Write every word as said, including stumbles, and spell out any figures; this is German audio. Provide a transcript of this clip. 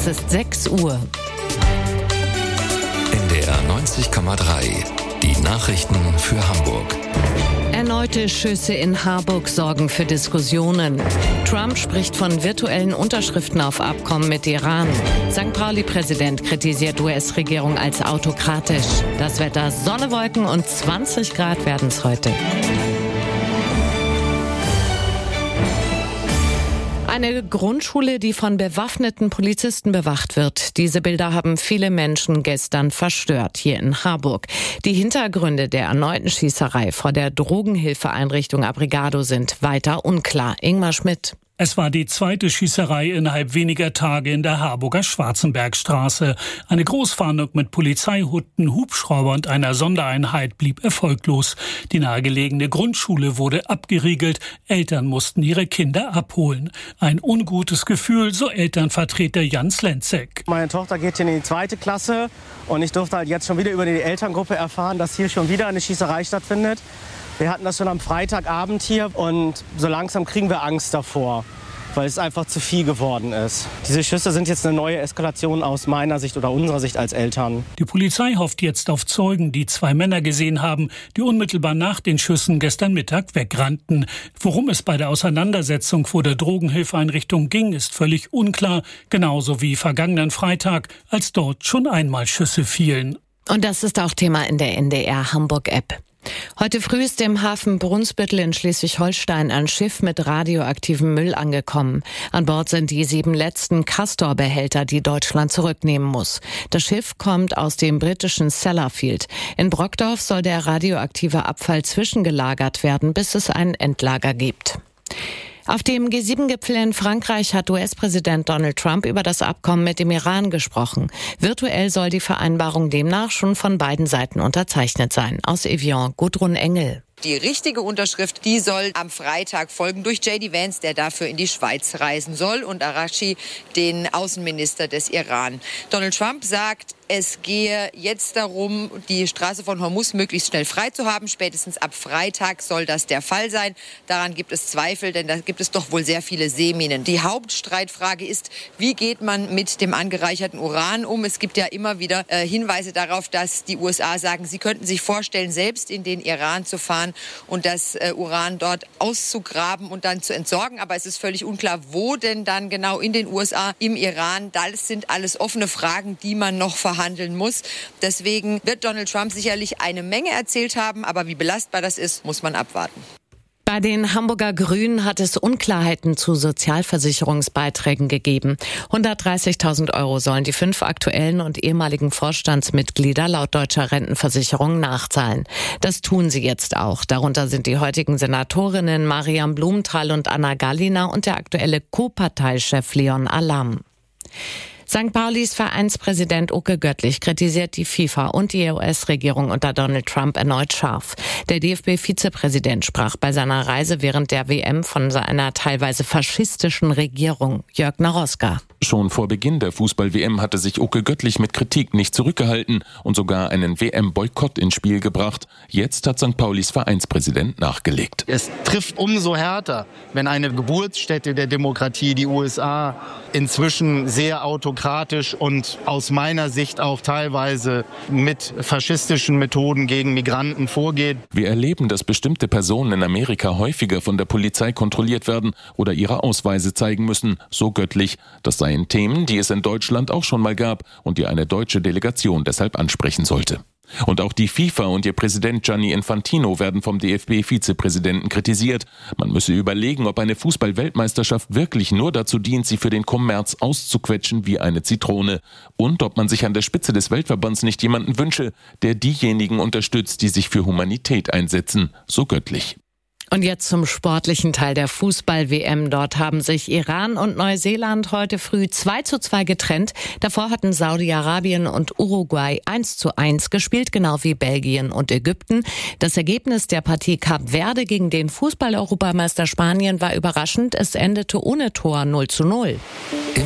Es ist sechs Uhr. N D R neunzig Komma drei. Die Nachrichten für Hamburg. Erneute Schüsse in Harburg sorgen für Diskussionen. Trump spricht von virtuellen Unterschriften auf Abkommen mit Iran. Sankt Pauli-Präsident kritisiert U S-Regierung als autokratisch. Das Wetter: Sonne, Wolken und zwanzig Grad werden es heute. Eine Grundschule, die von bewaffneten Polizisten bewacht wird. Diese Bilder haben viele Menschen gestern verstört hier in Harburg. Die Hintergründe der erneuten Schießerei vor der Drogenhilfeeinrichtung Abrigado sind weiter unklar. Ingmar Schmidt. Es war die zweite Schießerei innerhalb weniger Tage in der Harburger Schwarzenbergstraße. Eine Großfahndung mit Polizeihunden, Hubschrauber und einer Sondereinheit blieb erfolglos. Die nahegelegene Grundschule wurde abgeriegelt. Eltern mussten ihre Kinder abholen. Ein ungutes Gefühl, so Elternvertreter Jans Lenzek. Meine Tochter geht in die zweite Klasse und ich durfte halt jetzt schon wieder über die Elterngruppe erfahren, dass hier schon wieder eine Schießerei stattfindet. Wir hatten das schon am Freitagabend hier und so langsam kriegen wir Angst davor, weil es einfach zu viel geworden ist. Diese Schüsse sind jetzt eine neue Eskalation aus meiner Sicht oder unserer Sicht als Eltern. Die Polizei hofft jetzt auf Zeugen, die zwei Männer gesehen haben, die unmittelbar nach den Schüssen gestern Mittag wegrannten. Worum es bei der Auseinandersetzung vor der Drogenhilfeeinrichtung ging, ist völlig unklar, genauso wie vergangenen Freitag, als dort schon einmal Schüsse fielen. Und das ist auch Thema in der N D R Hamburg-App. Heute früh ist im Hafen Brunsbüttel in Schleswig-Holstein ein Schiff mit radioaktivem Müll angekommen. An Bord sind die sieben letzten Castor-Behälter, die Deutschland zurücknehmen muss. Das Schiff kommt aus dem britischen Sellafield. In Brockdorf soll der radioaktive Abfall zwischengelagert werden, bis es ein Endlager gibt. Auf dem G sieben Gipfel in Frankreich hat U S-Präsident Donald Trump über das Abkommen mit dem Iran gesprochen. Virtuell soll die Vereinbarung demnach schon von beiden Seiten unterzeichnet sein. Aus Evian, Gudrun Engel. Die richtige Unterschrift, die soll am Freitag folgen durch J D Vance, der dafür in die Schweiz reisen soll, und Araghchi, den Außenminister des Iran. Donald Trump sagt, es gehe jetzt darum, die Straße von Hormuz möglichst schnell frei zu haben. Spätestens ab Freitag soll das der Fall sein. Daran gibt es Zweifel, denn da gibt es doch wohl sehr viele Seeminen. Die Hauptstreitfrage ist, wie geht man mit dem angereicherten Uran um? Es gibt ja immer wieder äh, Hinweise darauf, dass die U S A sagen, sie könnten sich vorstellen, selbst in den Iran zu fahren und das äh, Uran dort auszugraben und dann zu entsorgen. Aber es ist völlig unklar, wo denn dann genau in den U S A, im Iran. Das sind alles offene Fragen, die man noch verhandeln muss. Deswegen wird Donald Trump sicherlich eine Menge erzählt haben, aber wie belastbar das ist, muss man abwarten. Bei den Hamburger Grünen hat es Unklarheiten zu Sozialversicherungsbeiträgen gegeben. hundertdreißigtausend Euro sollen die fünf aktuellen und ehemaligen Vorstandsmitglieder laut Deutscher Rentenversicherung nachzahlen. Das tun sie jetzt auch. Darunter sind die heutigen Senatorinnen Mariam Blumenthal und Anna Gallina und der aktuelle Co-Parteichef Leon Alam. Sankt Paulis Vereinspräsident Oke Göttlich kritisiert die FIFA und die U S-Regierung unter Donald Trump erneut scharf. Der D F B-Vizepräsident sprach bei seiner Reise während der W M von einer teilweise faschistischen Regierung. Jörg Naroska. Schon vor Beginn der Fußball-W M hatte sich Oke Göttlich mit Kritik nicht zurückgehalten und sogar einen W M-Boykott ins Spiel gebracht. Jetzt hat Sankt Paulis Vereinspräsident nachgelegt. Es trifft umso härter, wenn eine Geburtsstätte der Demokratie, die U S A, inzwischen sehr autokratisch und aus meiner Sicht auch teilweise mit faschistischen Methoden gegen Migranten vorgeht. Wir erleben, dass bestimmte Personen in Amerika häufiger von der Polizei kontrolliert werden oder ihre Ausweise zeigen müssen, so Göttlich. Das seien Themen, die es in Deutschland auch schon mal gab und die eine deutsche Delegation deshalb ansprechen sollte. Und auch die FIFA und ihr Präsident Gianni Infantino werden vom D F B-Vizepräsidenten kritisiert. Man müsse überlegen, ob eine Fußball-Weltmeisterschaft wirklich nur dazu dient, sie für den Kommerz auszuquetschen wie eine Zitrone. Und ob man sich an der Spitze des Weltverbands nicht jemanden wünsche, der diejenigen unterstützt, die sich für Humanität einsetzen, so Göttlich. Und jetzt zum sportlichen Teil der Fußball-W M. Dort haben sich Iran und Neuseeland heute früh zwei zu zwei getrennt. Davor hatten Saudi-Arabien und Uruguay eins zu eins gespielt, genau wie Belgien und Ägypten. Das Ergebnis der Partie Kap Verde gegen den Fußball-Europameister Spanien war überraschend. Es endete ohne Tor null zu null.